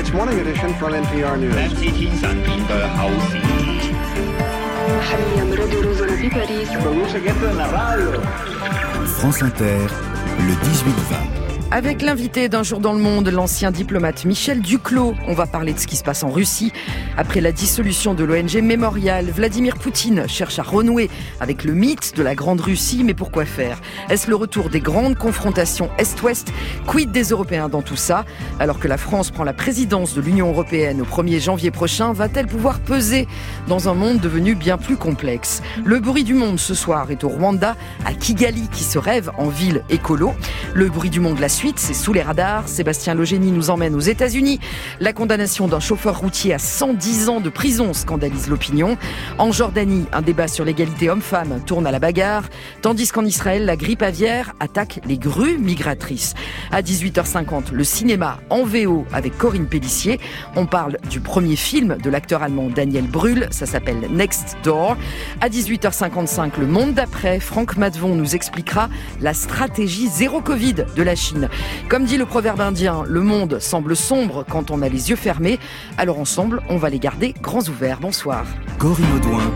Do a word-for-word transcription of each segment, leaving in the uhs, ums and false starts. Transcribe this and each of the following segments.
tonight's morning edition from N P R News. France Inter, le dix-huit vingt. Avec l'invité d'un jour dans le monde, l'ancien diplomate Michel Duclos. On va parler de ce qui se passe en Russie. Après la dissolution de l'O N G Mémorial, Vladimir Poutine cherche à renouer avec le mythe de la Grande Russie. Mais pourquoi faire ? Est-ce le retour des grandes confrontations Est-Ouest ? Quid des Européens dans tout ça ? Alors que la France prend la présidence de l'Union Européenne au premier janvier prochain, va-t-elle pouvoir peser dans un monde devenu bien plus complexe ? Le bruit du monde ce soir est au Rwanda, à Kigali, qui se rêve en ville écolo. Le bruit du monde, la suite, c'est sous les radars. Sébastien Logénie nous emmène aux États-Unis. La condamnation d'un chauffeur routier à cent dix ans de prison scandalise l'opinion. En Jordanie, un débat sur l'égalité homme-femme tourne à la bagarre, tandis qu'en Israël, la grippe aviaire attaque les grues migratrices. À dix-huit heures cinquante, le cinéma en V O avec Corinne Pélissier. On parle du premier film de l'acteur allemand Daniel Brühl. Ça s'appelle Next Door. À dix-huit heures cinquante-cinq, le monde d'après. Franck Matvon nous expliquera la stratégie zéro Covid de la Chine. Comme dit le proverbe indien, le monde semble sombre quand on a les yeux fermés. Alors ensemble, on va les garder grands ouverts. Bonsoir. Corinne Audouin.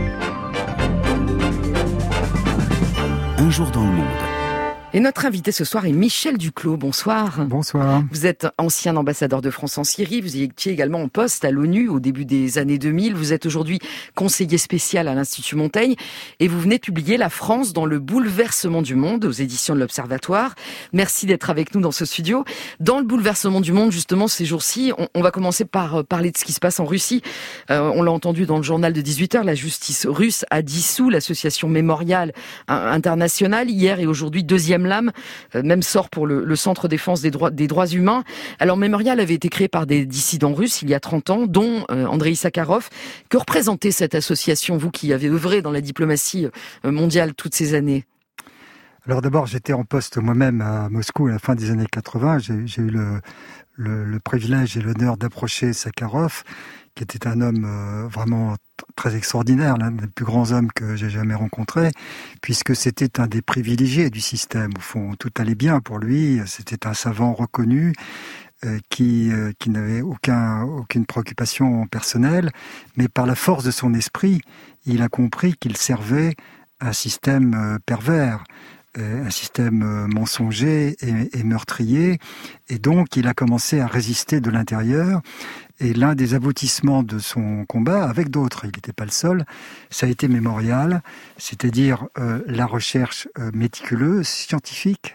Un jour dans le monde. Et notre invité ce soir est Michel Duclos. Bonsoir. Bonsoir. Vous êtes ancien ambassadeur de France en Syrie. Vous étiez également en poste à l'ONU au début des années deux mille. Vous êtes aujourd'hui conseiller spécial à l'Institut Montaigne. Et vous venez de publier La France dans le bouleversement du monde aux éditions de l'Observatoire. Merci d'être avec nous dans ce studio. Dans le bouleversement du monde, justement, ces jours-ci, on, on va commencer par parler de ce qui se passe en Russie. Euh, on l'a entendu dans le journal de dix-huit heures. La justice russe a dissous l'association Mémorial internationale hier et aujourd'hui, deuxième lame, même sort pour le, le Centre défense des droits, des droits humains. Alors Mémorial avait été créé par des dissidents russes il y a trente ans, dont euh, Andreï Sakharov. Que représentait cette association, vous qui avez œuvré dans la diplomatie mondiale toutes ces années ? Alors d'abord, j'étais en poste moi-même à Moscou à la fin des années quatre-vingts. J'ai, j'ai eu le, le, le privilège et l'honneur d'approcher Sakharov, qui était un homme euh, vraiment très extraordinaire, l'un des plus grands hommes que j'ai jamais rencontrés, puisque c'était un des privilégiés du système. Au fond, tout allait bien pour lui. C'était un savant reconnu euh, qui euh, qui n'avait aucun aucune préoccupation personnelle, mais par la force de son esprit, il a compris qu'il servait un système euh, pervers, un système mensonger et, et meurtrier, et donc il a commencé à résister de l'intérieur. Et l'un des aboutissements de son combat, avec d'autres, il n'était pas le seul, ça a été Mémorial, c'est-à-dire euh, la recherche euh, méticuleuse, scientifique,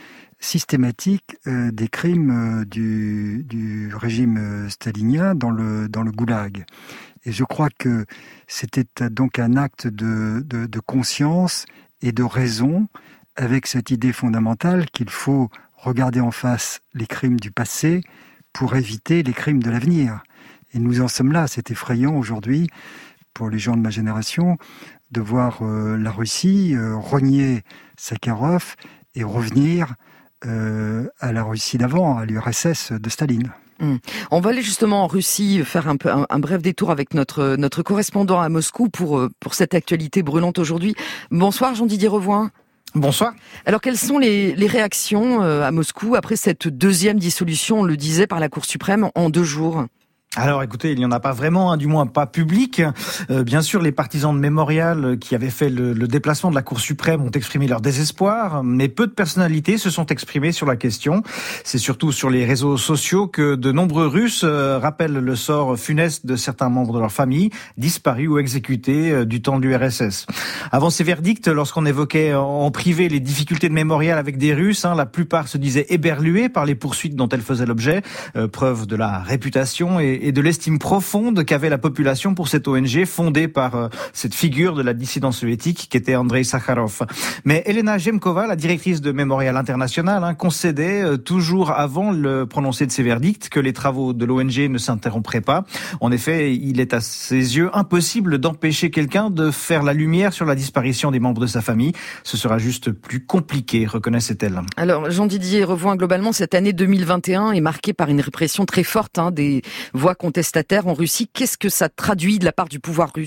systématique euh, des crimes euh, du, du régime euh, stalinien dans le, dans le goulag. Et je crois que c'était donc un acte de, de, de conscience et de raison, avec cette idée fondamentale qu'il faut regarder en face les crimes du passé pour éviter les crimes de l'avenir. Et nous en sommes là. C'est effrayant aujourd'hui, pour les gens de ma génération, de voir euh, la Russie euh, renier Sakharov et revenir euh, à la Russie d'avant, à l'U R S S de Staline. Mmh. On va aller justement en Russie faire un, peu, un, un bref détour avec notre, notre correspondant à Moscou pour, pour cette actualité brûlante aujourd'hui. Bonsoir Jean-Didier Revoin. Bonsoir. Alors, quelles sont les, les réactions à Moscou après cette deuxième dissolution, on le disait, par la Cour suprême en deux jours ? Alors écoutez, il n'y en a pas vraiment, hein, du moins pas public. Euh, bien sûr, les partisans de Mémorial qui avaient fait le, le déplacement de la Cour suprême ont exprimé leur désespoir, mais peu de personnalités se sont exprimées sur la question. C'est surtout sur les réseaux sociaux que de nombreux Russes euh, rappellent le sort funeste de certains membres de leur famille, disparus ou exécutés euh, du temps de l'U R S S. Avant ces verdicts, lorsqu'on évoquait en privé les difficultés de Mémorial avec des Russes, hein, la plupart se disaient éberlués par les poursuites dont elle faisait l'objet, euh, preuve de la réputation et et de l'estime profonde qu'avait la population pour cette O N G fondée par euh, cette figure de la dissidence soviétique qui était Andreï Sakharov. Mais Elena Gemkova, la directrice de Mémorial International, hein, concédait euh, toujours avant le prononcé de ces verdicts que les travaux de l'O N G ne s'interrompraient pas. En effet, il est à ses yeux impossible d'empêcher quelqu'un de faire la lumière sur la disparition des membres de sa famille. Ce sera juste plus compliqué, reconnaissait-elle. Alors, Jean-Didier Revoin, globalement, cette année deux mille vingt et un est marquée par une répression très forte hein, des voix contestataires en Russie. Qu'est-ce que ça traduit de la part du pouvoir russe ?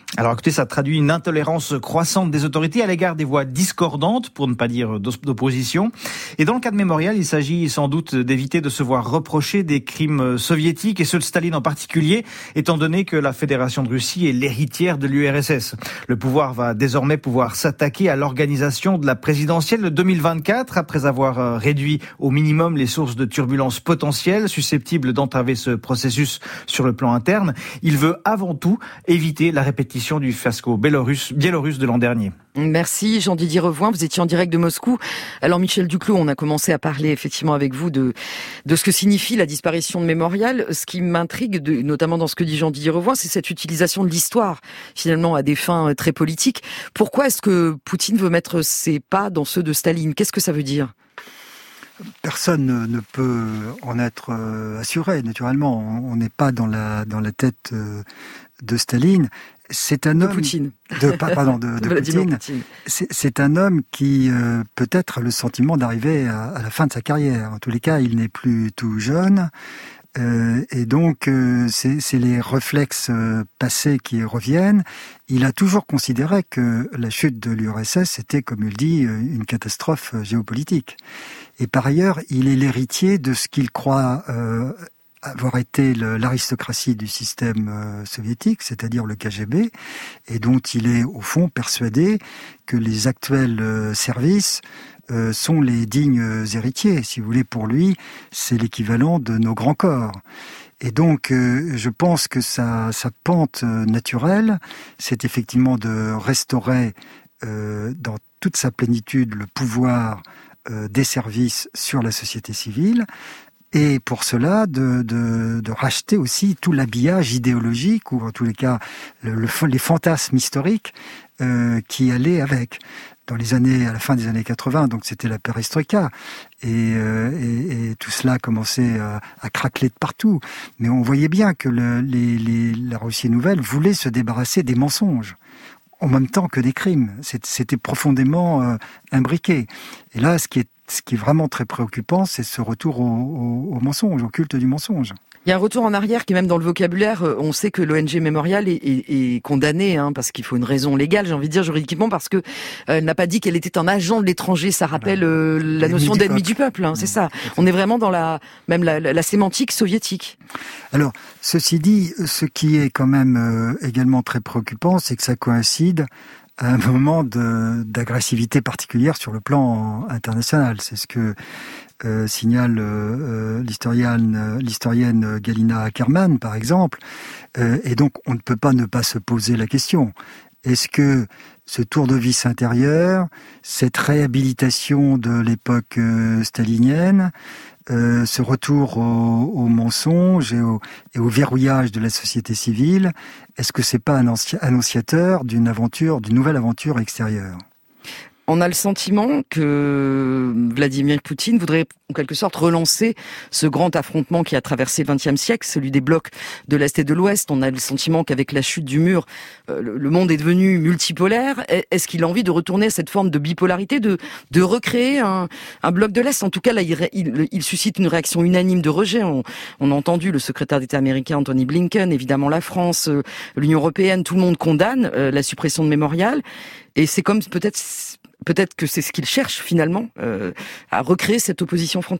Alors écoutez, ça traduit une intolérance croissante des autorités à l'égard des voix discordantes, pour ne pas dire d'opposition. Et dans le cas de Mémorial, il s'agit sans doute d'éviter de se voir reprocher des crimes soviétiques, et ceux de Staline en particulier, étant donné que la Fédération de Russie est l'héritière de l'U R S S. Le pouvoir va désormais pouvoir s'attaquer à l'organisation de la présidentielle de deux mille vingt-quatre, après avoir réduit au minimum les sources de turbulences potentielles susceptibles d'entraver ce processus sur le plan interne. Il veut avant tout éviter la répétition du fiasco biélorusse, biélorusse de l'an dernier. Merci Jean-Didier Revoin, vous étiez en direct de Moscou. Alors Michel Duclos, on a commencé à parler effectivement avec vous de de ce que signifie la disparition de Mémorial. Ce qui m'intrigue, de, notamment dans ce que dit Jean-Didier Revoin, c'est cette utilisation de l'histoire, finalement à des fins très politiques. Pourquoi est-ce que Poutine veut mettre ses pas dans ceux de Staline ? Qu'est-ce que ça veut dire ? Personne ne peut en être assuré, naturellement. On n'est pas dans la dans la tête de Staline. C'est un de homme Poutine. de pardon de, de Poutine. Poutine. C'est, c'est un homme qui euh, peut-être a le sentiment d'arriver à, à la fin de sa carrière. En tous les cas, il n'est plus tout jeune. Euh, et donc, euh, c'est, c'est les réflexes euh, passés qui reviennent. Il a toujours considéré que la chute de l'U R S S était, comme il dit, une catastrophe géopolitique. Et par ailleurs, il est l'héritier de ce qu'il croit euh, avoir été le, l'aristocratie du système euh, soviétique, c'est-à-dire le K G B, et dont il est au fond persuadé que les actuels euh, services euh, sont les dignes héritiers. Si vous voulez, pour lui, c'est l'équivalent de nos grands corps. Et donc, euh, je pense que sa, sa pente euh, naturelle, c'est effectivement de restaurer euh, dans toute sa plénitude le pouvoir euh, des services sur la société civile, et pour cela, de, de, de racheter aussi tout l'habillage idéologique, ou en tous les cas, le, le, les fantasmes historiques euh, qui allaient avec. Dans les années, à la fin des années quatre-vingts, donc c'était la perestroïka, et, euh, et, et tout cela commençait à, à craqueler de partout. Mais on voyait bien que le, les, les, la Russie nouvelle voulait se débarrasser des mensonges, en même temps que des crimes. C'était profondément euh, imbriqué. Et là, ce qui est Ce qui est vraiment très préoccupant, c'est ce retour au, au, au mensonge, au culte du mensonge. Il y a un retour en arrière qui est même dans le vocabulaire. On sait que l'O N G Mémorial est, est, est condamnée, hein, parce qu'il faut une raison légale, j'ai envie de dire juridiquement, parce que euh, elle n'a pas dit qu'elle était un agent de l'étranger. Ça rappelle euh, la notion d'ennemi du peuple, hein, c'est ça. On est vraiment dans la même la, la, la sémantique soviétique. Alors, ceci dit, ce qui est quand même euh, également très préoccupant, c'est que ça coïncide à un moment de, d'agressivité particulière sur le plan international. C'est ce que euh, signale euh, l'historienne, l'historienne Galina Ackerman, par exemple. Euh, et donc, on ne peut pas ne pas se poser la question. Est-ce que ce tour de vis intérieur, cette réhabilitation de l'époque euh, stalinienne, Euh, ce retour au, au mensonge et au, et au verrouillage de la société civile, est-ce que c'est pas un annonciateur d'une aventure, d'une nouvelle aventure extérieure ? On a le sentiment que Vladimir Poutine voudrait en quelque sorte relancer ce grand affrontement qui a traversé le vingtième siècle, celui des blocs de l'Est et de l'Ouest. On a le sentiment qu'avec la chute du mur, le monde est devenu multipolaire. Est-ce qu'il a envie de retourner à cette forme de bipolarité, de, de recréer un, un bloc de l'Est ? En tout cas, là, il, il, il suscite une réaction unanime de rejet. On, on a entendu le secrétaire d'État américain Anthony Blinken, évidemment la France, l'Union européenne, tout le monde condamne la suppression de Mémorial. Et c'est comme peut-être... Peut-être que c'est ce qu'il cherche finalement, euh, à recréer cette opposition frontale ?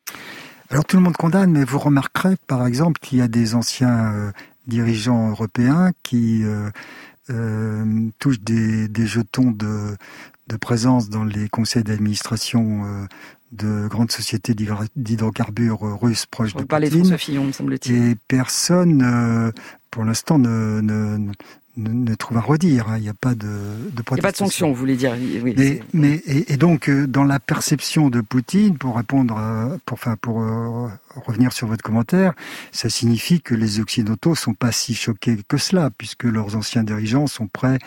Alors tout le monde condamne, mais vous remarquerez par exemple qu'il y a des anciens euh, dirigeants européens qui euh, euh, touchent des, des jetons de, de présence dans les conseils d'administration euh, de grandes sociétés d'hydrocarbures russes proches de Poutine. On parlait de François Fillon, me semble-t-il. Et personne, euh, pour l'instant, ne... ne, ne ne trouve à redire, hein. Il n'y a pas de, de protestation. Il n'y a pas de sanction, vous voulez dire. Oui, mais, mais, et, et donc, dans la perception de Poutine, pour répondre, à, pour, enfin, pour euh, revenir sur votre commentaire, ça signifie que les Occidentaux sont pas si choqués que cela, puisque leurs anciens dirigeants sont prêts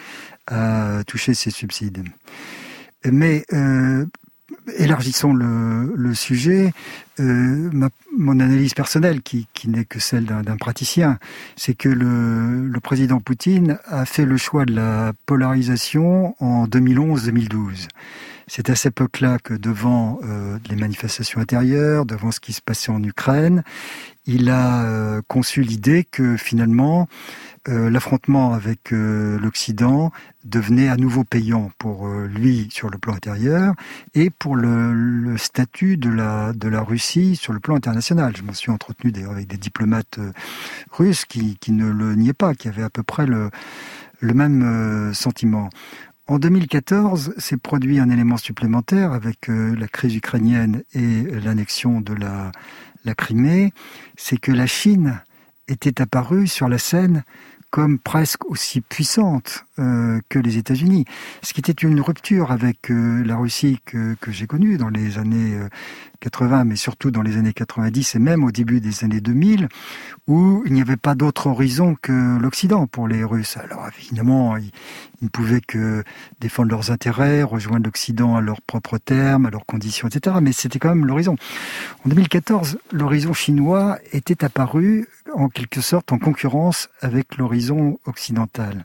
à toucher ces subsides. Mais, euh, élargissons le, le sujet. Euh, ma, mon analyse personnelle, qui, qui n'est que celle d'un, d'un praticien, c'est que le, le président Poutine a fait le choix de la polarisation en deux mille onze deux mille douze. C'est à cette époque-là que devant euh, les manifestations intérieures, devant ce qui se passait en Ukraine, il a euh, conçu l'idée que finalement euh, l'affrontement avec euh, l'Occident devenait à nouveau payant pour euh, lui sur le plan intérieur et pour le, le statut de la, de la Russie sur le plan international. Je m'en suis entretenu d'ailleurs avec des diplomates euh, russes qui, qui ne le niaient pas, qui avaient à peu près le, le même euh, sentiment. En deux mille quatorze, s'est produit un élément supplémentaire avec euh, la crise ukrainienne et l'annexion de la, la Crimée, c'est que la Chine était apparue sur la scène comme presque aussi puissante euh, que les États-Unis. Ce qui était une rupture avec euh, la Russie que, que j'ai connue dans les années euh, quatre-vingts, mais surtout dans les années quatre-vingt-dix et même au début des années deux mille, où il n'y avait pas d'autre horizon que l'Occident pour les Russes. Alors évidemment, ils, ils ne pouvaient que défendre leurs intérêts, rejoindre l'Occident à leurs propres termes, à leurs conditions, et cetera. Mais c'était quand même l'horizon. En deux mille quatorze, l'horizon chinois était apparu en quelque sorte en concurrence avec l'horizon occidental.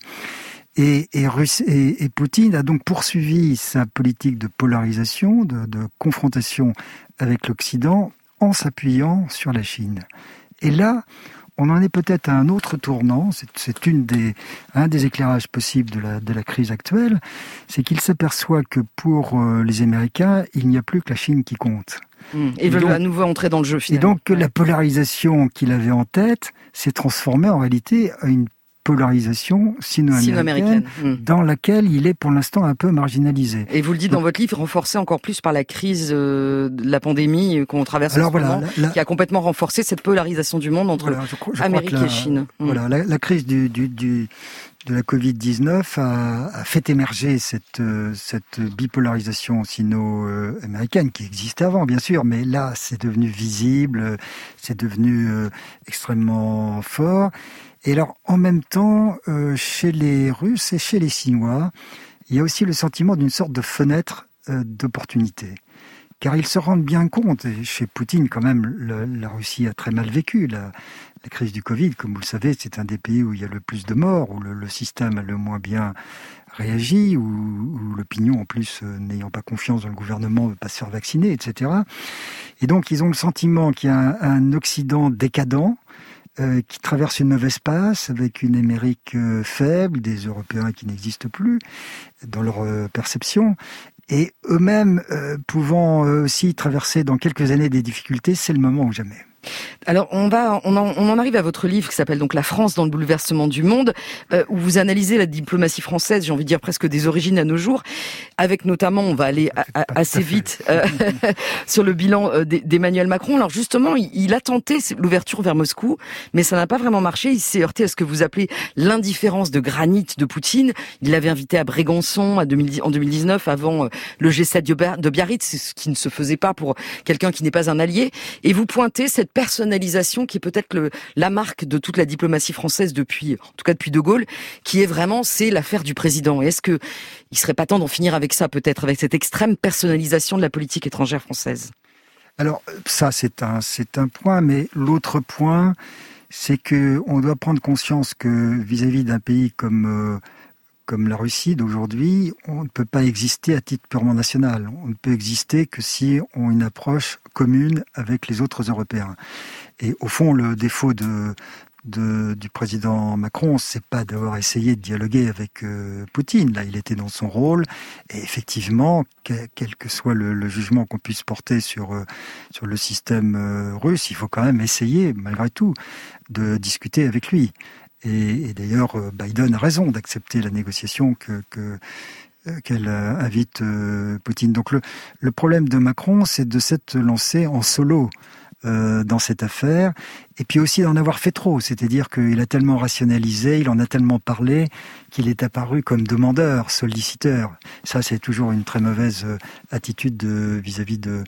Et, et, Russe, et, et Poutine a donc poursuivi sa politique de polarisation, de, de confrontation avec l'Occident en s'appuyant sur la Chine. Et là, on en est peut-être à un autre tournant, c'est, c'est une des, un des éclairages possibles de la, de la crise actuelle, c'est qu'il s'aperçoit que pour euh, les Américains, il n'y a plus que la Chine qui compte. Mmh. Et, et veulent à nouveau entrer dans le jeu finalement. Et donc ouais. la polarisation qu'il avait en tête s'est transformée en réalité à une polarisation sino-américaine, sino-américaine. Mmh. dans laquelle il est pour l'instant un peu marginalisé. Et vous le dites donc, dans votre livre, renforcé encore plus par la crise euh, de la pandémie qu'on traverse en ce voilà, moment, la, la... qui a complètement renforcé cette polarisation du monde entre voilà, je crois, je Amérique la, et Chine. Mmh. Voilà, la, la crise du, du, du, de la covid dix-neuf a, a fait émerger cette, cette bipolarisation sino-américaine qui existait avant, bien sûr, mais là, c'est devenu visible, c'est devenu euh, extrêmement fort. Et alors, en même temps, euh, chez les Russes et chez les Chinois, il y a aussi le sentiment d'une sorte de fenêtre euh, d'opportunité. Car ils se rendent bien compte, et chez Poutine, quand même, le, la Russie a très mal vécu la, la crise du Covid. Comme vous le savez, c'est un des pays où il y a le plus de morts, où le, le système a le moins bien réagi, où, où l'opinion, en plus, euh, n'ayant pas confiance dans le gouvernement, ne veut pas se faire vacciner, et cetera. Et donc, ils ont le sentiment qu'il y a un, un Occident décadent, Euh, qui traverse une mauvaise passe avec une Amérique euh, faible, des Européens qui n'existent plus dans leur euh, perception, et eux-mêmes euh, pouvant euh, aussi traverser dans quelques années des difficultés, c'est le moment ou jamais. Alors on va, on en, on en arrive à votre livre qui s'appelle donc La France dans le bouleversement du monde, euh, où vous analysez la diplomatie française, j'ai envie de dire presque des origines à nos jours, avec notamment, on va aller a, a, assez vite euh, sur le bilan euh, d'Emmanuel Macron. Alors justement, il, il a tenté l'ouverture vers Moscou, mais ça n'a pas vraiment marché. Il s'est heurté à ce que vous appelez l'indifférence de granit de Poutine. Il l'avait invité à Brégançon à deux mille dix, en deux mille dix-neuf, avant euh, le G sept de Biarritz, ce qui ne se faisait pas pour quelqu'un qui n'est pas un allié. Et vous pointez cette personnalisation qui est peut-être le, la marque de toute la diplomatie française depuis, en tout cas depuis De Gaulle, qui est vraiment, c'est l'affaire du président. Et est-ce que il serait pas temps d'en finir avec ça, peut-être, avec cette extrême personnalisation de la politique étrangère française? Alors, ça, c'est un, c'est un point, mais l'autre point, c'est que on doit prendre conscience que vis-à-vis d'un pays comme, euh, comme la Russie d'aujourd'hui, on ne peut pas exister à titre purement national. On ne peut exister que si on a une approche commune avec les autres Européens. Et au fond, le défaut de, de, du président Macron, c'est pas d'avoir essayé de dialoguer avec euh, Poutine. Là, il était dans son rôle. Et effectivement, quel, quel que soit le, le jugement qu'on puisse porter sur, euh, sur le système euh, russe, il faut quand même essayer, malgré tout, de discuter avec lui. Et, et d'ailleurs, Biden a raison d'accepter la négociation que, que, qu'elle invite euh, Poutine. Donc le, le problème de Macron, c'est de s'être lancé en solo euh, dans cette affaire, et puis aussi d'en avoir fait trop. C'est-à-dire qu'il a tellement rationalisé, il en a tellement parlé, qu'il est apparu comme demandeur, solliciteur. Ça, c'est toujours une très mauvaise attitude de, vis-à-vis de...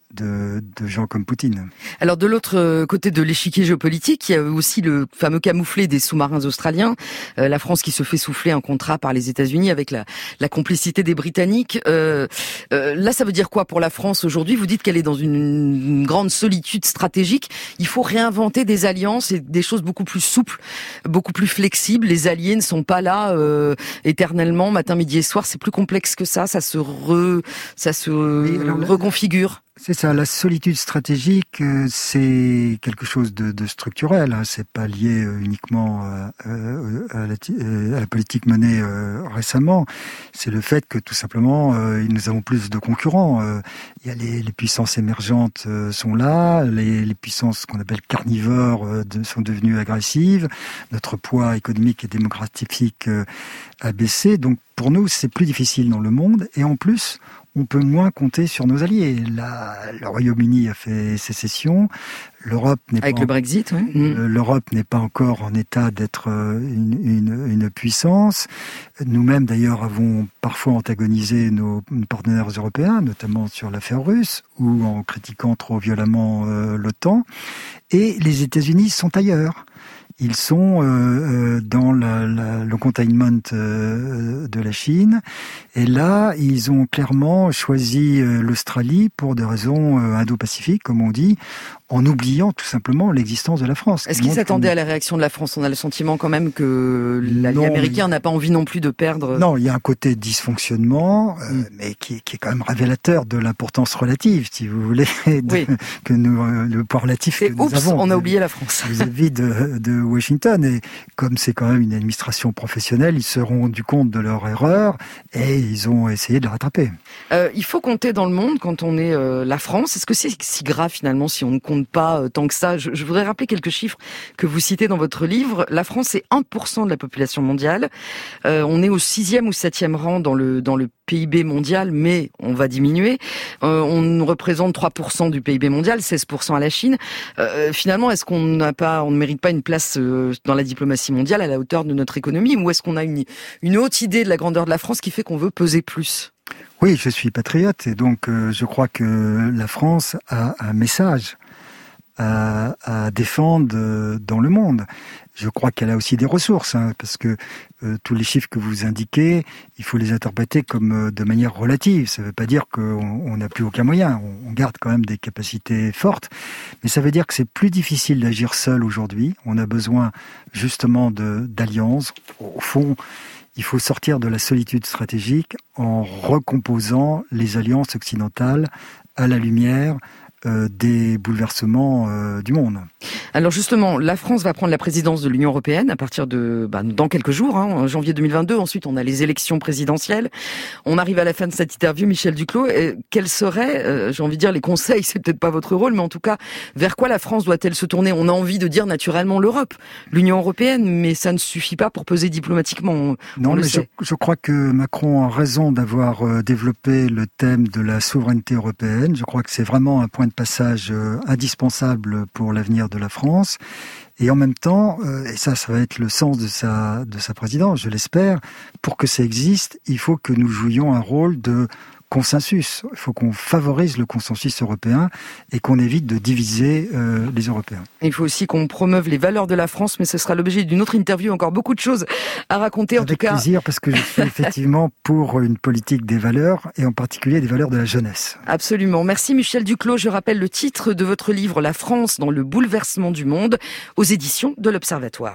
De, de gens comme Poutine. Alors de l'autre côté de l'échiquier géopolitique, il y a aussi le fameux camouflet des sous-marins australiens, euh, la France qui se fait souffler un contrat par les États-Unis avec la, la complicité des Britanniques. Euh, euh, là, ça veut dire quoi pour la France aujourd'hui? Vous dites qu'elle est dans une, une grande solitude stratégique. Il faut réinventer des alliances et des choses beaucoup plus souples, beaucoup plus flexibles. Les alliés ne sont pas là euh, éternellement, matin, midi et soir. C'est plus complexe que ça. Ça se re, ça se oui, alors, reconfigure. C'est ça, la solitude stratégique, euh, c'est quelque chose de, de structurel. Hein. C'est pas lié euh, uniquement euh, euh, à, la, euh, à la politique menée euh, récemment. C'est le fait que tout simplement, euh, nous avons plus de concurrents. Euh, il y a les, les puissances émergentes euh, sont là, les, les puissances qu'on appelle carnivores euh, de, sont devenues agressives. Notre poids économique et démographique euh, a baissé. Donc pour nous, c'est plus difficile dans le monde. Et en plus, on peut moins compter sur nos alliés. La, le Royaume-Uni a fait sécession. L'Europe n'est Avec pas le en, Brexit, oui. Mmh. L'Europe n'est pas encore en état d'être une, une, une puissance. Nous-mêmes, d'ailleurs, avons parfois antagonisé nos partenaires européens, notamment sur l'affaire russe, ou en critiquant trop violemment euh, l'OTAN. Et les États-Unis sont ailleurs. Ils sont euh, dans la, la, le containment euh, de la Chine. Et là, ils ont clairement choisi euh, l'Australie pour des raisons euh, indo-pacifiques, comme on dit, en oubliant tout simplement l'existence de la France. Est-ce qu'ils s'attendaient à la réaction de la France ? On a le sentiment quand même que l'allié américain n'a pas envie non plus de perdre... Non, il y a un côté dysfonctionnement, euh, mm. mais qui, qui est quand même révélateur de l'importance relative, si vous voulez, de, oui. que nous, le poids relatif que nous oups, avons. on a oublié la France. Vis-à-vis de, de Washington. Et comme c'est quand même une administration professionnelle, ils se sont rendus compte de leur erreur et ils ont essayé de la rattraper. Euh, il faut compter dans le monde quand on est euh, la France. Est-ce que c'est si grave finalement si on ne compte pas euh, tant que ça ? je, je voudrais rappeler quelques chiffres que vous citez dans votre livre. La France, c'est un pour cent de la population mondiale. Euh, on est au sixième ou septième rang dans le, dans le P I B mondial, mais on va diminuer. Euh, on représente trois pour cent du P I B mondial, seize pour cent à la Chine. Euh, finalement, est-ce qu'on n'a pas, on ne mérite pas une place euh, dans la diplomatie mondiale à la hauteur de notre économie, ou est-ce qu'on a une, une haute idée de la grandeur de la France qui fait qu'on veut peser plus ? Oui, je suis patriote et donc euh, je crois que la France a un message à, à défendre dans le monde. Je crois qu'elle a aussi des ressources, hein, parce que euh, tous les chiffres que vous indiquez, il faut les interpréter comme euh, de manière relative. Ça ne veut pas dire qu'on n'a plus aucun moyen. On, on garde quand même des capacités fortes, mais ça veut dire que c'est plus difficile d'agir seul aujourd'hui. On a besoin justement de, d'alliances. Au fond, il faut sortir de la solitude stratégique en recomposant les alliances occidentales à la lumière Euh, des bouleversements euh, du monde. Alors justement, la France va prendre la présidence de l'Union européenne à partir de bah, dans quelques jours, hein, en janvier deux mille vingt-deux. Ensuite, on a les élections présidentielles. On arrive à la fin de cette interview, Michel Duclos. Et quels seraient, euh, j'ai envie de dire, les conseils ? C'est peut-être pas votre rôle, mais en tout cas, vers quoi la France doit-elle se tourner ? On a envie de dire naturellement l'Europe, l'Union européenne, mais ça ne suffit pas pour peser diplomatiquement. On, non, on mais le je, sait. je crois que Macron a raison d'avoir euh, développé le thème de la souveraineté européenne. Je crois que c'est vraiment un point de passage euh, indispensable pour l'avenir de la France. Et en même temps, euh, et ça, ça va être le sens de sa, de sa présidence, je l'espère, pour que ça existe, il faut que nous jouions un rôle de consensus. Il faut qu'on favorise le consensus européen et qu'on évite de diviser euh, les Européens. Il faut aussi qu'on promeuve les valeurs de la France, mais ce sera l'objet d'une autre interview. Encore beaucoup de choses à raconter. En Avec tout cas, plaisir, parce que je suis effectivement pour une politique des valeurs, et en particulier des valeurs de la jeunesse. Absolument. Merci Michel Duclos. Je rappelle le titre de votre livre, La France dans le bouleversement du monde, aux éditions de l'Observatoire.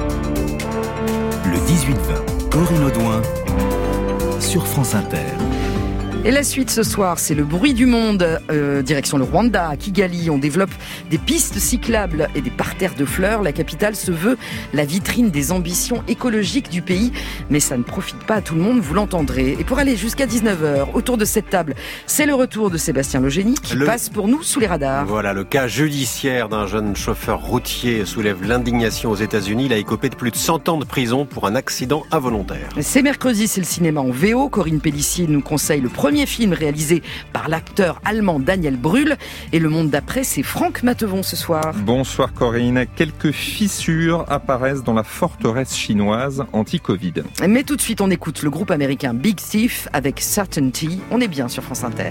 Le dix-huit vingt, Corinne Audouin, sur France Inter. Et la suite ce soir, c'est le bruit du monde, euh, direction le Rwanda, à Kigali. On développe des pistes cyclables et des parterres de fleurs. La capitale se veut la vitrine des ambitions écologiques du pays. Mais ça ne profite pas à tout le monde, vous l'entendrez. Et pour aller jusqu'à dix-neuf heures, autour de cette table, c'est le retour de Sébastien Logénie qui le... passe pour nous sous les radars. Voilà, le cas judiciaire d'un jeune chauffeur routier soulève l'indignation aux États-Unis. Il a écopé de plus de cent ans de prison pour un accident involontaire. C'est mercredi, c'est le cinéma en V O. Corinne Pellissier nous conseille le premier film réalisé par l'acteur allemand Daniel Brühl. Et le monde d'après, c'est Franck Matevon ce soir. Bonsoir Corinne. Quelques fissures apparaissent dans la forteresse chinoise anti-Covid. Mais tout de suite, on écoute le groupe américain Big Thief avec Certainty. On est bien sur France Inter.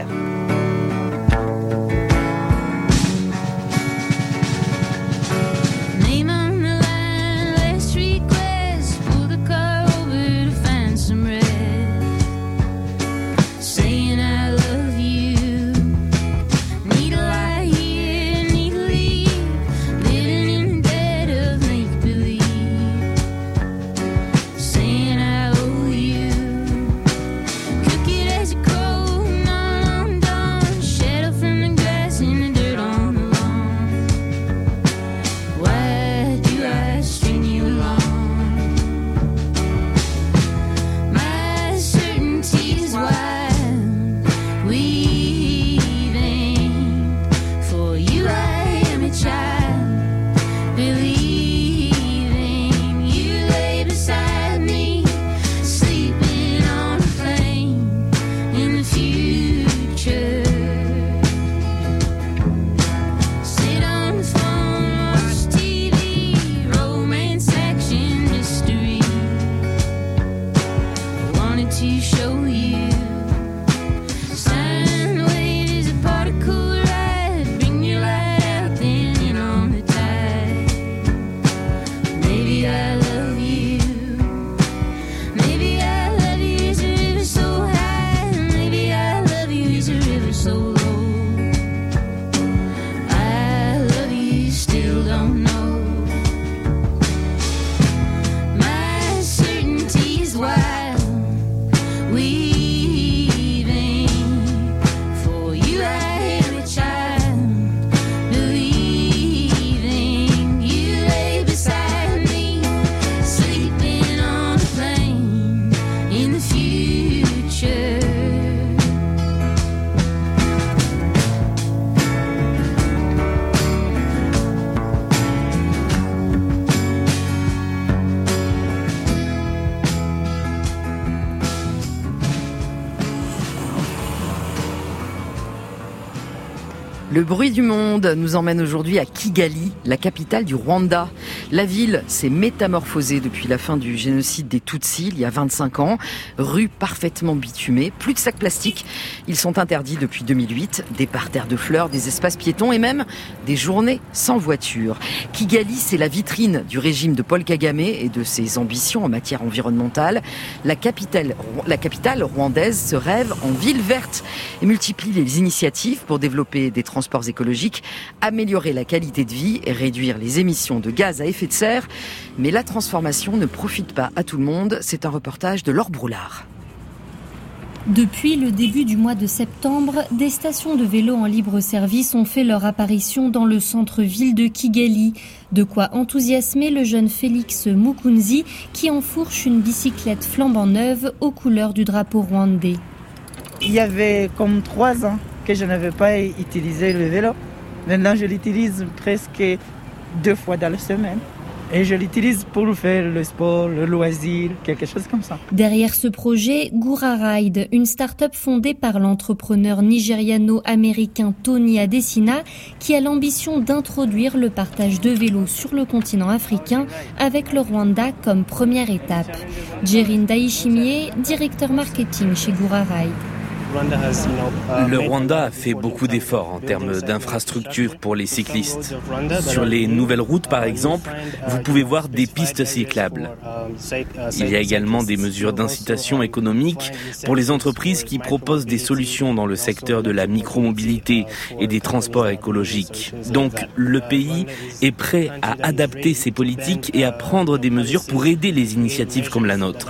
As you go, no, no, no. Le bruit du monde nous emmène aujourd'hui à Kigali, la capitale du Rwanda. La ville s'est métamorphosée depuis la fin du génocide des Tutsis, il y a vingt-cinq ans. Rues parfaitement bitumées, plus de sacs plastiques. Ils sont interdits depuis deux mille huit. Des parterres de fleurs, des espaces piétons et même des journées sans voiture. Kigali, c'est la vitrine du régime de Paul Kagame et de ses ambitions en matière environnementale. La capitale, la capitale rwandaise se rêve en ville verte et multiplie les initiatives pour développer des transports écologiques, améliorer la qualité de vie et réduire les émissions de gaz à effet de serre. Mais la transformation ne profite pas à tout le monde. C'est un reportage de Laure Broulard. Depuis le début du mois de septembre, des stations de vélo en libre service ont fait leur apparition dans le centre-ville de Kigali. De quoi enthousiasmer le jeune Félix Mukunzi qui enfourche une bicyclette flambant neuve aux couleurs du drapeau rwandais. Il y avait comme trois ans que je n'avais pas utilisé le vélo. Maintenant, je l'utilise presque deux fois dans la semaine. Et je l'utilise pour faire le sport, le loisir, quelque chose comme ça. Derrière ce projet, Gura Ride, une start-up fondée par l'entrepreneur nigériano-américain Tony Adesina, qui a l'ambition d'introduire le partage de vélos sur le continent africain avec le Rwanda comme première étape. Jerin Daishimie, directeur marketing chez Gura Ride. Le Rwanda a fait beaucoup d'efforts en termes d'infrastructures pour les cyclistes. Sur les nouvelles routes, par exemple, vous pouvez voir des pistes cyclables. Il y a également des mesures d'incitation économique pour les entreprises qui proposent des solutions dans le secteur de la micromobilité et des transports écologiques. Donc, le pays est prêt à adapter ses politiques et à prendre des mesures pour aider les initiatives comme la nôtre.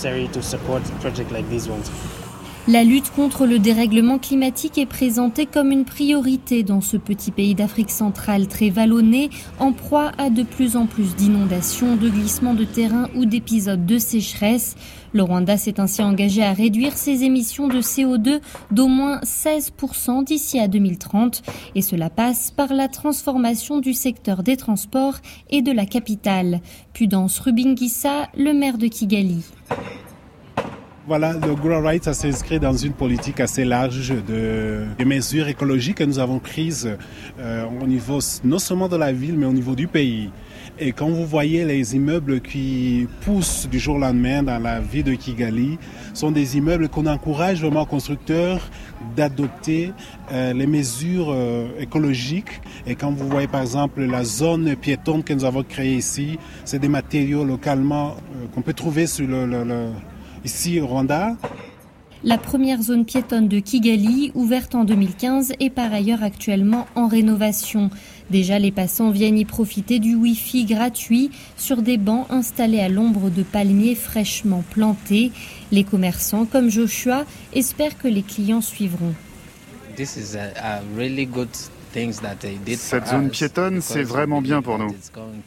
La lutte contre le dérèglement climatique est présentée comme une priorité dans ce petit pays d'Afrique centrale très vallonné, en proie à de plus en plus d'inondations, de glissements de terrain ou d'épisodes de sécheresse. Le Rwanda s'est ainsi engagé à réduire ses émissions de C O deux d'au moins seize pour cent d'ici à deux mille trente. Et cela passe par la transformation du secteur des transports et de la capitale. Pudence Rubingisa, le maire de Kigali. Voilà, le Gura Ride, ça s'inscrit dans une politique assez large de, de mesures écologiques que nous avons prises euh, au niveau non seulement de la ville, mais au niveau du pays. Et quand vous voyez les immeubles qui poussent du jour au lendemain dans la ville de Kigali, sont des immeubles qu'on encourage vraiment aux constructeurs d'adopter euh, les mesures euh, écologiques. Et quand vous voyez par exemple la zone piétonne que nous avons créée ici, c'est des matériaux localement euh, qu'on peut trouver sur le... le, le ici au Rwanda. La première zone piétonne de Kigali, ouverte en deux mille quinze, est par ailleurs actuellement en rénovation. Déjà, les passants viennent y profiter du Wi-Fi gratuit sur des bancs installés à l'ombre de palmiers fraîchement plantés. Les commerçants, comme Joshua, espèrent que les clients suivront. This is a, a really good Cette zone piétonne, c'est vraiment bien pour nous.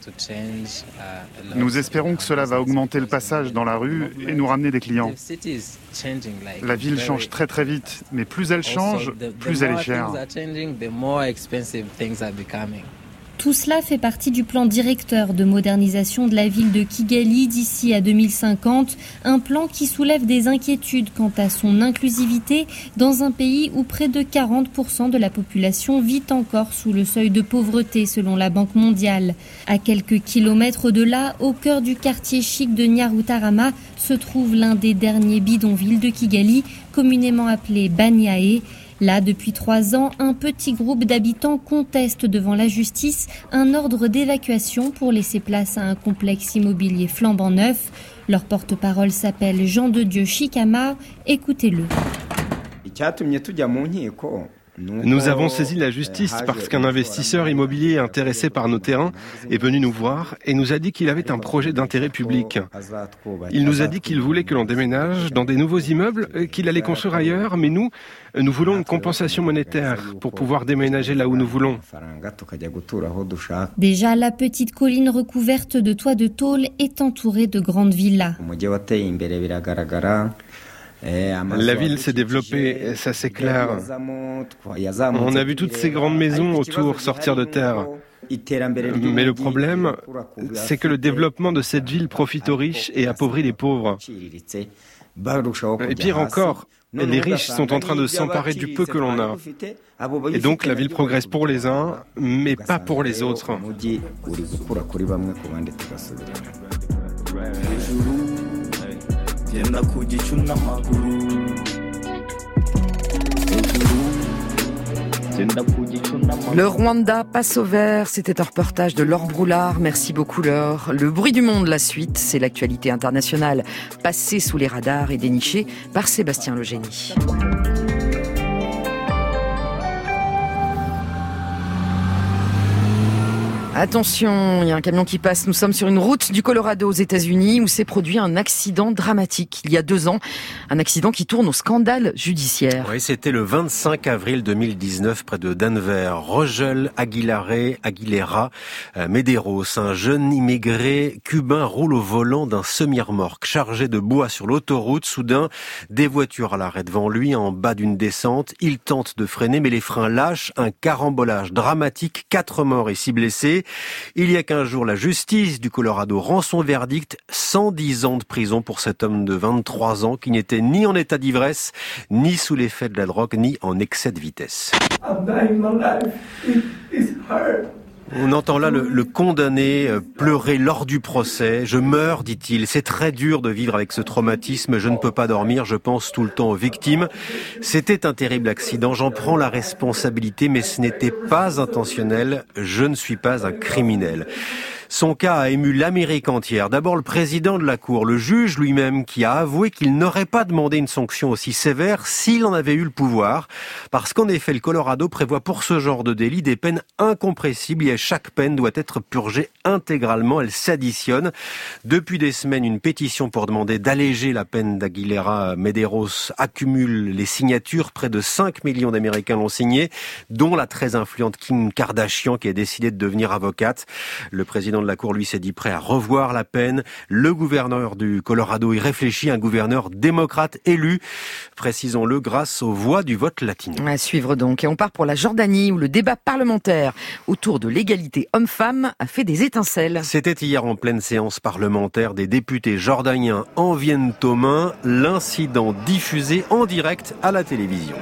Nous espérons que cela va augmenter le passage dans la rue et nous ramener des clients. La ville change très très vite, mais plus elle change, plus elle est chère. Tout cela fait partie du plan directeur de modernisation de la ville de Kigali d'ici à deux mille cinquante, un plan qui soulève des inquiétudes quant à son inclusivité dans un pays où près de quarante pour cent de la population vit encore sous le seuil de pauvreté selon la Banque mondiale. À quelques kilomètres de là, au cœur du quartier chic de Nyarutarama, se trouve l'un des derniers bidonvilles de Kigali, communément appelé Banyahe. Là, depuis trois ans, un petit groupe d'habitants conteste devant la justice un ordre d'évacuation pour laisser place à un complexe immobilier flambant neuf. Leur porte-parole s'appelle Jean de Dieu Chikama. Écoutez-le. Nous avons saisi la justice parce qu'un investisseur immobilier intéressé par nos terrains est venu nous voir et nous a dit qu'il avait un projet d'intérêt public. Il nous a dit qu'il voulait que l'on déménage dans des nouveaux immeubles, qu'il allait construire ailleurs, mais nous, nous voulons une compensation monétaire pour pouvoir déménager là où nous voulons. Déjà, la petite colline recouverte de toits de tôle est entourée de grandes villas. La ville s'est développée, ça c'est clair. On a vu toutes ces grandes maisons autour sortir de terre. Mais le problème, c'est que le développement de cette ville profite aux riches et appauvrit les pauvres. Et pire encore, les riches sont en train de s'emparer du peu que l'on a. Et donc la ville progresse pour les uns, mais pas pour les autres. Le Rwanda passe au vert, c'était un reportage de Laure Broulard. Merci beaucoup Laure. Le bruit du monde, la suite, c'est l'actualité internationale passée sous les radars et dénichée par Sébastien Legénie. Attention, il y a un camion qui passe. Nous sommes sur une route du Colorado aux États-Unis où s'est produit un accident dramatique il y a deux ans. Un accident qui tourne au scandale judiciaire. Oui, c'était le vingt-cinq avril deux mille dix-neuf près de Denver. Rogel Aguilare, Aguilera euh, Medeiros, un jeune immigré cubain, roule au volant d'un semi-remorque chargé de bois sur l'autoroute. Soudain, des voitures à l'arrêt devant lui en bas d'une descente. Il tente de freiner mais les freins lâchent. Un carambolage dramatique, quatre morts et six blessés. Il y a quinze jours, la justice du Colorado rend son verdict, cent dix ans de prison pour cet homme de vingt-trois ans qui n'était ni en état d'ivresse, ni sous l'effet de la drogue, ni en excès de vitesse. On entend là le, le condamné pleurer lors du procès. « Je meurs », dit-il. « C'est très dur de vivre avec ce traumatisme. Je ne peux pas dormir. Je pense tout le temps aux victimes. C'était un terrible accident. J'en prends la responsabilité, mais ce n'était pas intentionnel. Je ne suis pas un criminel. » Son cas a ému l'Amérique entière. D'abord le président de la Cour, le juge lui-même, qui a avoué qu'il n'aurait pas demandé une sanction aussi sévère s'il en avait eu le pouvoir. Parce qu'en effet, le Colorado prévoit pour ce genre de délit des peines incompressibles et chaque peine doit être purgée intégralement. Elle s'additionne. Depuis des semaines, une pétition pour demander d'alléger la peine d'Aguilera Medeiros accumule les signatures. Près de cinq millions d'Américains l'ont signé, dont la très influente Kim Kardashian qui a décidé de devenir avocate. Le président de la Cour, lui, s'est dit prêt à revoir la peine. Le gouverneur du Colorado y réfléchit, un gouverneur démocrate élu, précisons-le, grâce aux voix du vote latino. À suivre donc. Et on part pour la Jordanie, où le débat parlementaire autour de l'égalité homme-femme a fait des étincelles. C'était hier en pleine séance parlementaire. Des députés jordaniens en viennent aux mains. L'incident diffusé en direct à la télévision.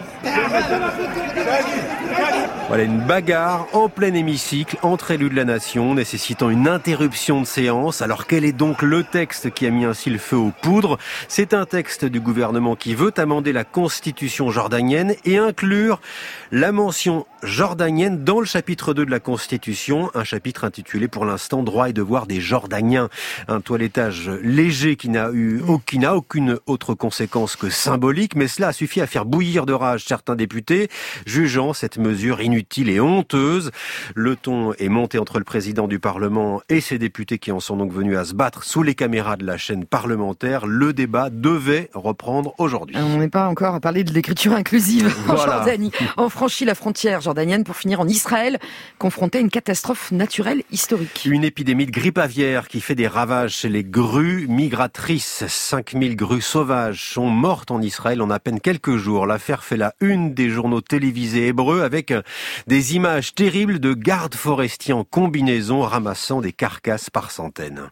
Voilà une bagarre en plein hémicycle entre élus de la nation, nécessitant une interruption de séance. Alors quel est donc le texte qui a mis ainsi le feu aux poudres ? C'est un texte du gouvernement qui veut amender la constitution jordanienne et inclure la mention jordanienne dans le chapitre deux de la Constitution, un chapitre intitulé pour l'instant « Droits et devoirs des Jordaniens ». Un toilettage léger qui n'a eu qui n'a aucune autre conséquence que symbolique, mais cela a suffi à faire bouillir de rage certains députés, jugeant cette mesure inutile et honteuse. Le ton est monté entre le président du Parlement et ses députés qui en sont donc venus à se battre sous les caméras de la chaîne parlementaire. Le débat devait reprendre aujourd'hui. On n'est pas encore à parler de l'écriture inclusive en voilà. Jordanie. On franchit la frontière jordanienne pour finir en Israël, confronté à une catastrophe naturelle historique. Une épidémie de grippe aviaire qui fait des ravages chez les grues migratrices. cinq mille grues sauvages sont mortes en Israël en à peine quelques jours. L'affaire fait la une des journaux télévisés hébreux avec des images terribles de gardes forestiers en combinaison ramassant des carcasses par centaines.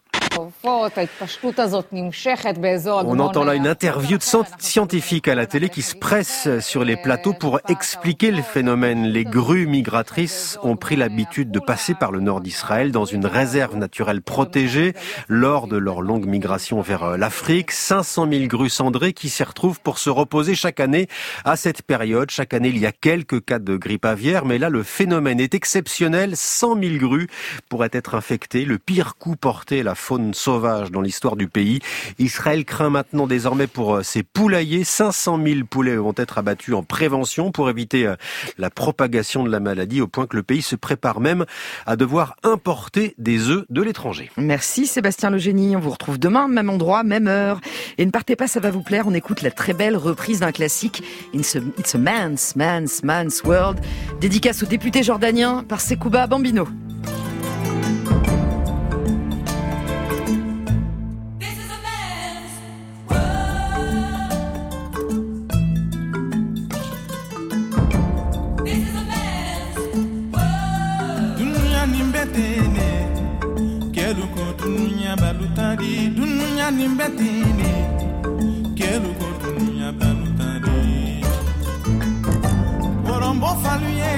On entend là une interview de scientifiques à la télé qui se pressent sur les plateaux pour expliquer le phénomène. Les grues migratrices ont pris l'habitude de passer par le nord d'Israël dans une réserve naturelle protégée lors de leur longue migration vers l'Afrique. cinq cent mille grues cendrées qui s'y retrouvent pour se reposer chaque année à cette période. Chaque année, il y a quelques cas de grippe aviaire, mais là, le phénomène est exceptionnel. cent mille grues pourraient être infectées. Le pire coup porté à la faune sauvage dans l'histoire du pays. Israël craint maintenant désormais pour ses poulaillers. cinq cent mille poulets vont être abattus en prévention pour éviter la propagation de la maladie, au point que le pays se prépare même à devoir importer des œufs de l'étranger. Merci Sébastien Legénie. On vous retrouve demain, même endroit, même heure. Et ne partez pas, ça va vous plaire. On écoute la très belle reprise d'un classique, It's a, It's a Man's, Man's, Man's World. Dédicace au député jordanien par Sekouba Bambino. di dunya ni betini kelu ko dunya balutani Borombo faluye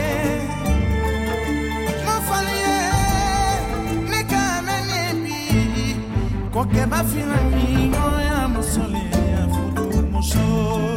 mo faluye ne kamene bi ko ke ba finani no ya musole ya fudu muso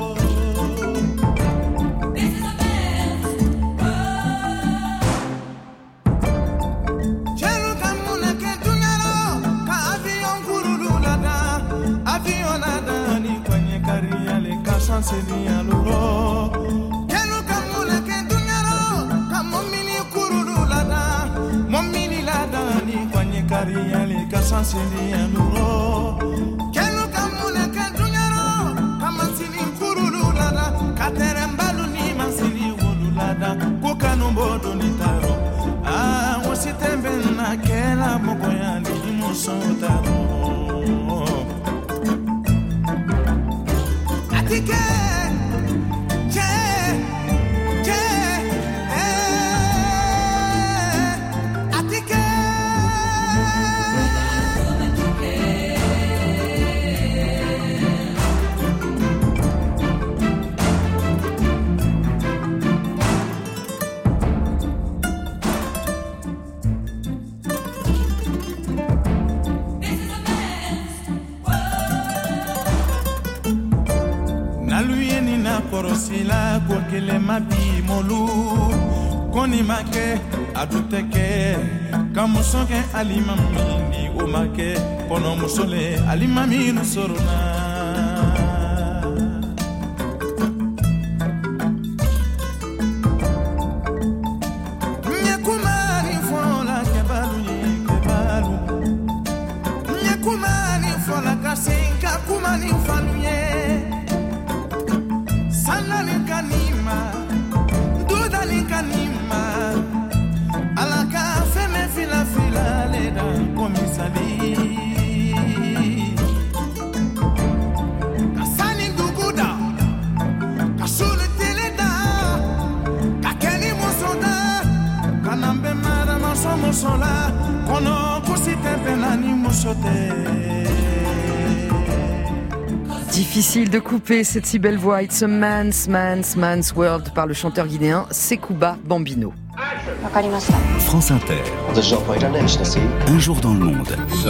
Seria luro kenu kamuna ke dunyaro kamomini kururu lada momini lada ni kwanye kariale kasanseria luro kenu kamuna ke dunyaro kamansini kururu lada katerembalu ni mansiri wolu lada kokanu bodo ni taro ah wositembe na kela mokoya ni musotaro Atike Korosila kwa kile mabi molu koni make aduteke kamusoke alimamini umake kono musole alimamini soruna Nyekumani fola kebalu kebalu Nyekumani fola kasinka kumani faluye Kanima, Dudali Kanima, Alaka Feme Fila Fila Leda Komisali Kasani Duguda, Kasule Teleda, Kakeni Mosoda, Kanambe Mara Masomo Sola, Kono Kosite Penani Mosote. Difficile de couper cette si belle voix. It's a man's, man's, man's world par le chanteur guinéen Sekouba Bambino. France Inter. Un jour dans le monde.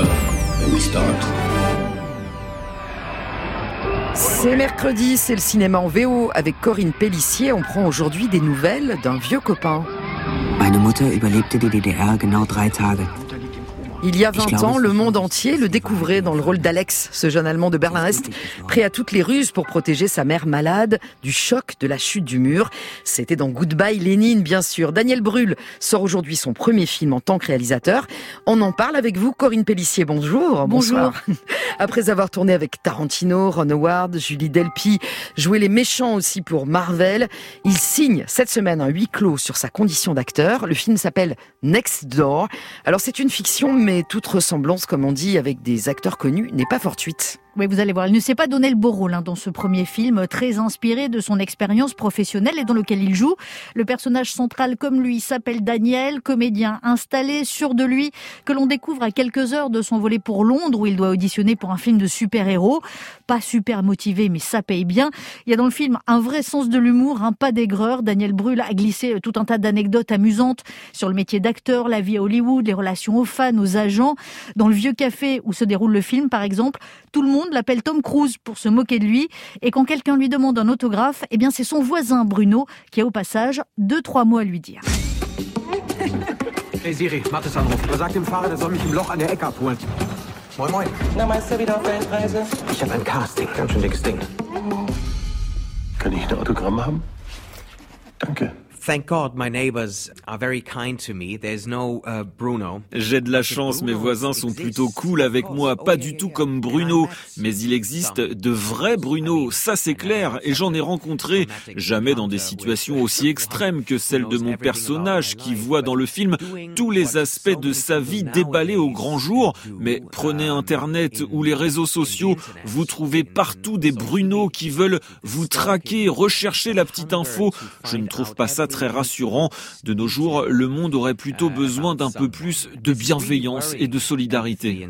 C'est mercredi, c'est le cinéma en V O avec Corinne Pellissier. On prend aujourd'hui des nouvelles d'un vieux copain. Meine Mutter überlebte die D D R genau drei Tage. Il y a vingt ans, le monde entier le découvrait dans le rôle d'Alex, ce jeune Allemand de Berlin-Est, prêt à toutes les ruses pour protéger sa mère malade du choc de la chute du mur. C'était dans Goodbye Lénine, bien sûr. Daniel Brühl sort aujourd'hui son premier film en tant que réalisateur. On en parle avec vous, Corinne Pellissier. Bonjour. Bonjour. Après avoir tourné avec Tarantino, Ron Howard, Julie Delpy, joué les méchants aussi pour Marvel, il signe cette semaine un huis clos sur sa condition d'acteur. Le film s'appelle Next Door. Alors c'est une fiction, mais toute ressemblance, comme on dit, avec des acteurs connus n'est pas fortuite. Oui, vous allez voir, il ne s'est pas donné le beau rôle hein, dans ce premier film, très inspiré de son expérience professionnelle et dans lequel il joue. Le personnage central, comme lui, s'appelle Daniel, comédien installé, sûr de lui, que l'on découvre à quelques heures de son volet pour Londres, où il doit auditionner pour un film de super-héros. Pas super motivé, mais ça paye bien. Il y a dans le film un vrai sens de l'humour, un pas d'aigreur. Daniel Brühl a glissé tout un tas d'anecdotes amusantes sur le métier d'acteur, la vie à Hollywood, les relations aux fans, aux agents. Dans le vieux café où se déroule le film, par exemple, tout le monde l'appelle Tom Cruise pour se moquer de lui. Et quand quelqu'un lui demande un autographe, eh bien c'est son voisin Bruno qui a au passage deux, trois mots à lui dire. Hey Siri, Mattes Anruf. Sag dem Fahrer, der soll mich im Loch an der Ecke abholen. Moin, moin. Na, meinst du wieder auf Weltreise? Ich hab ein Casting, ganz schön dickes Ding. Kann ich ein Autogramm haben? Danke. Thank God my neighbors are very kind to me. There's no uh, Bruno. J'ai de la chance, mes voisins sont plutôt cool avec moi, pas du tout comme Bruno, mais il existe de vrais Bruno, ça c'est clair, et j'en ai rencontré, jamais dans des situations aussi extrêmes que celle de mon personnage qui voit dans le film tous les aspects de sa vie déballés au grand jour, mais prenez Internet ou les réseaux sociaux, vous trouvez partout des Bruno qui veulent vous traquer, rechercher la petite info. Je ne trouve pas ça très rassurant. De nos jours, le monde aurait plutôt besoin d'un peu plus de bienveillance et de solidarité.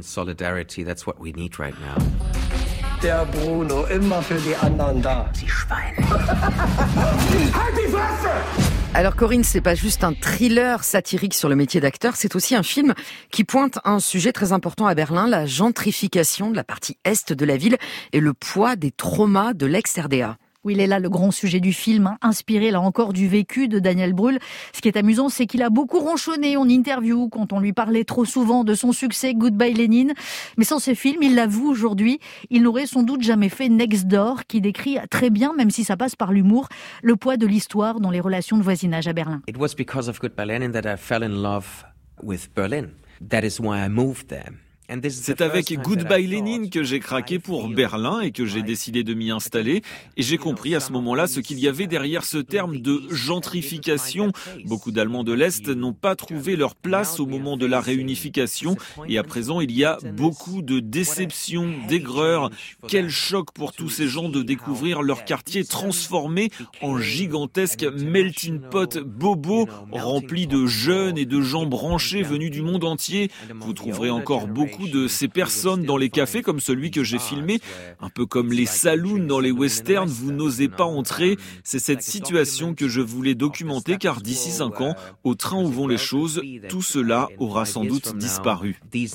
Der Bruno, immer für die anderen da. Sie Schwein. Halt die Fresse! Alors Corinne, c'est pas juste un thriller satirique sur le métier d'acteur, c'est aussi un film qui pointe un sujet très important à Berlin, la gentrification de la partie est de la ville et le poids des traumas de l'ex-R D A. Oui, il est là le grand sujet du film, hein, inspiré là encore du vécu de Daniel Brühl. Ce qui est amusant, c'est qu'il a beaucoup ronchonné en interview quand on lui parlait trop souvent de son succès Goodbye Lénine. Mais sans ce film, il l'avoue aujourd'hui, il n'aurait sans doute jamais fait Next Door, qui décrit très bien, même si ça passe par l'humour, le poids de l'histoire dans les relations de voisinage à Berlin. It was because of Goodbye Lenin that I fell in love with Berlin. That is why I moved there. C'est avec Goodbye Lénine que j'ai craqué pour Berlin et que j'ai décidé de m'y installer. Et j'ai compris à ce moment-là ce qu'il y avait derrière ce terme de gentrification. Beaucoup d'Allemands de l'Est n'ont pas trouvé leur place au moment de la réunification. Et à présent, il y a beaucoup de déceptions, d'aigreur. Quel choc pour tous ces gens de découvrir leur quartier transformé en gigantesque melting pot bobo rempli de jeunes et de gens branchés venus du monde entier. Vous trouverez encore beaucoup de ces personnes dans les cafés comme celui que j'ai filmé, un peu comme les saloons dans les westerns, vous n'osez pas entrer. C'est cette situation que je voulais documenter car d'ici cinq ans, au train où vont les choses, tout cela aura sans doute disparu. Sie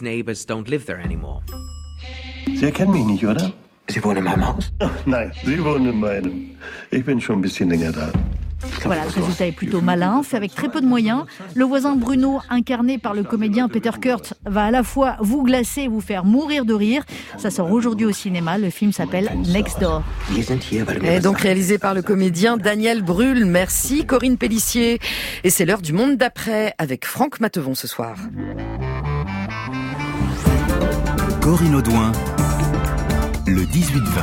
erkennen mich nicht, oder? Sie wohnen in meinem Haus? Nein, Sie wohnen in meinem. Ich bin schon ein bisschen länger da. Voilà, le résultat est plutôt malin, fait avec très peu de moyens. Le voisin Bruno, incarné par le comédien Peter Kurt, va à la fois vous glacer et vous faire mourir de rire. Ça sort aujourd'hui au cinéma, le film s'appelle Next Door. Et donc réalisé par le comédien Daniel Brühl. Merci Corinne Pélissier. Et c'est l'heure du monde d'après avec Franck Matevon ce soir. Corinne Audouin, le dix-huit vingt.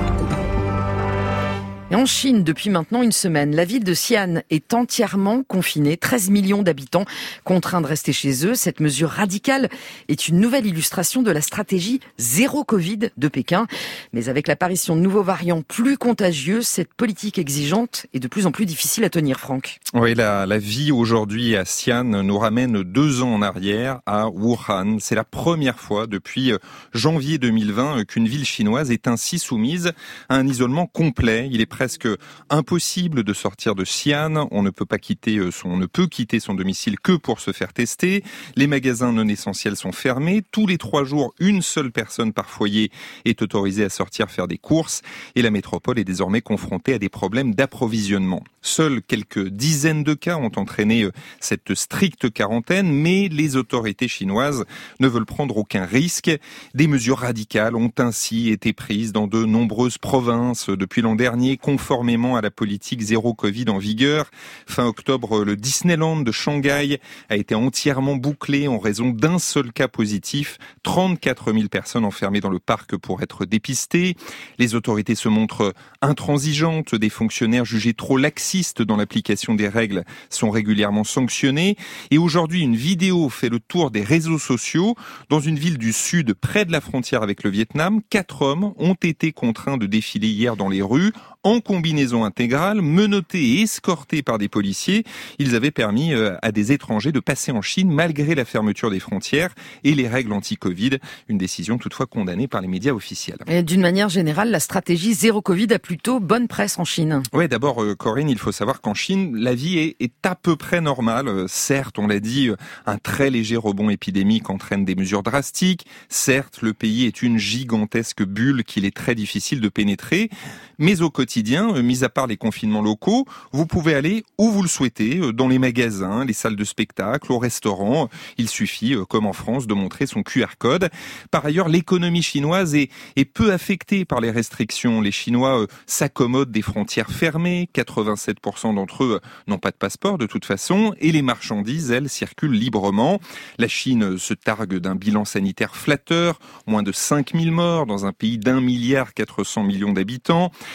Et en Chine, depuis maintenant une semaine, la ville de Xi'an est entièrement confinée. treize millions d'habitants contraints de rester chez eux. Cette mesure radicale est une nouvelle illustration de la stratégie zéro Covid de Pékin. Mais avec l'apparition de nouveaux variants plus contagieux, cette politique exigeante est de plus en plus difficile à tenir, Franck. Oui, la, la vie aujourd'hui à Xi'an nous ramène deux ans en arrière à Wuhan. C'est la première fois depuis janvier deux mille vingt qu'une ville chinoise est ainsi soumise à un isolement complet. Il est presque impossible de sortir de Xi'an. On ne peut pas quitter son, on ne peut quitter son domicile que pour se faire tester. Les magasins non essentiels sont fermés. Tous les trois jours, une seule personne par foyer est autorisée à sortir faire des courses. Et la métropole est désormais confrontée à des problèmes d'approvisionnement. Seuls quelques dizaines de cas ont entraîné cette stricte quarantaine, mais les autorités chinoises ne veulent prendre aucun risque. Des mesures radicales ont ainsi été prises dans de nombreuses provinces depuis l'an dernier, conformément à la politique zéro Covid en vigueur. Fin octobre, le Disneyland de Shanghai a été entièrement bouclé en raison d'un seul cas positif. trente-quatre mille personnes enfermées dans le parc pour être dépistées. Les autorités se montrent intransigeantes. Des fonctionnaires jugés trop laxistes dans l'application des règles sont régulièrement sanctionnés. Et aujourd'hui, une vidéo fait le tour des réseaux sociaux. Dans une ville du sud, près de la frontière avec le Vietnam, quatre hommes ont été contraints de défiler hier dans les rues en combinaison intégrale, menottés et escortés par des policiers. Ils avaient permis à des étrangers de passer en Chine malgré la fermeture des frontières et les règles anti-Covid. Une décision toutefois condamnée par les médias officiels. Et d'une manière générale, la stratégie zéro Covid a plutôt bonne presse en Chine. Oui, d'abord, Corinne, il faut savoir qu'en Chine, la vie est, est à peu près normale. Certes, on l'a dit, un très léger rebond épidémique entraîne des mesures drastiques. Certes, le pays est une gigantesque bulle qu'il est très difficile de pénétrer. Mais au quotidien, mis à part les confinements locaux, vous pouvez aller où vous le souhaitez, dans les magasins, les salles de spectacle, au restaurant. Il suffit, comme en France, de montrer son Q R code. Par ailleurs, l'économie chinoise est, est peu affectée par les restrictions. Les Chinois euh, s'accommodent des frontières fermées. quatre-vingt-sept pour cent d'entre eux n'ont pas de passeport de toute façon. Et les marchandises, elles, circulent librement. La Chine se targue d'un bilan sanitaire flatteur. Moins de cinq mille morts dans un pays d'un milliard quatre cents millions d'habitants. Même si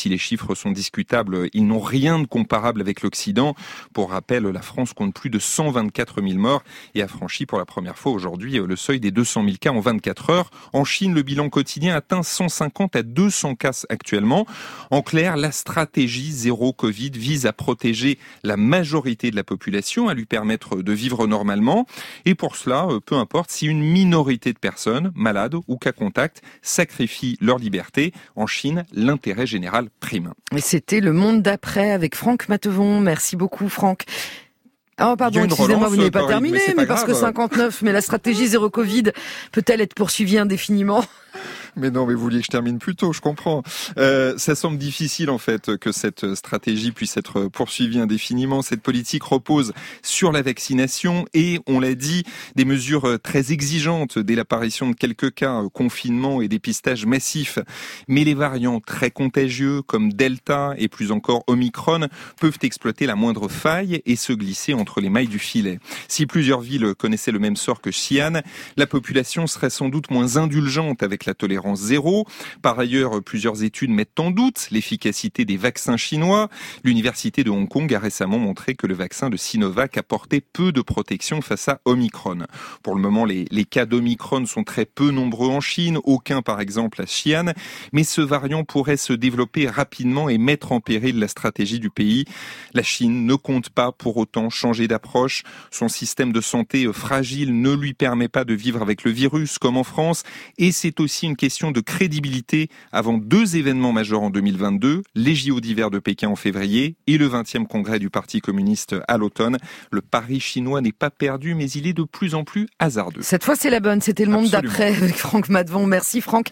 si les chiffres sont discutables, ils n'ont rien de comparable avec l'Occident. Pour rappel, la France compte plus de cent vingt-quatre mille morts et a franchi pour la première fois aujourd'hui le seuil des deux cent mille cas en vingt-quatre heures. En Chine, le bilan quotidien atteint cent cinquante à deux cents cas actuellement. En clair, la stratégie zéro Covid vise à protéger la majorité de la population, à lui permettre de vivre normalement. Et pour cela, peu importe si une minorité de personnes, malades ou cas contact, sacrifient leur liberté. En Chine, l'intérêt général prime. Et c'était Le Monde d'après avec Franck Matevon. Merci beaucoup, Franck. Oh pardon, excusez-moi, vous n'avez pas Paris, terminé, mais, mais parce que cinquante-neuf, mais la stratégie zéro Covid peut-elle être poursuivie indéfiniment ? Mais non, mais vous vouliez que je termine plus tôt, je comprends. Euh, ça semble difficile en fait que cette stratégie puisse être poursuivie indéfiniment. Cette politique repose sur la vaccination et, on l'a dit, des mesures très exigeantes dès l'apparition de quelques cas, confinement et dépistage massif. Mais les variants très contagieux comme Delta et plus encore Omicron peuvent exploiter la moindre faille et se glisser entre les mailles du filet. Si plusieurs villes connaissaient le même sort que Xi'an, la population serait sans doute moins indulgente avec la tolérance zéro. Par ailleurs, plusieurs études mettent en doute l'efficacité des vaccins chinois. L'université de Hong Kong a récemment montré que le vaccin de Sinovac apportait peu de protection face à Omicron. Pour le moment, les, les cas d'Omicron sont très peu nombreux en Chine, aucun par exemple à Xi'an, mais ce variant pourrait se développer rapidement et mettre en péril la stratégie du pays. La Chine ne compte pas pour autant changer d'approche. Son système de santé fragile ne lui permet pas de vivre avec le virus comme en France, et c'est aussi une question de crédibilité avant deux événements majeurs en deux mille vingt-deux, les J O d'hiver de Pékin en février et le vingtième congrès du Parti communiste à l'automne. Le pari chinois n'est pas perdu, mais il est de plus en plus hasardeux. Cette fois, c'est la bonne. C'était Le Monde Absolument. d'après avec Franck Matevon. Merci Franck.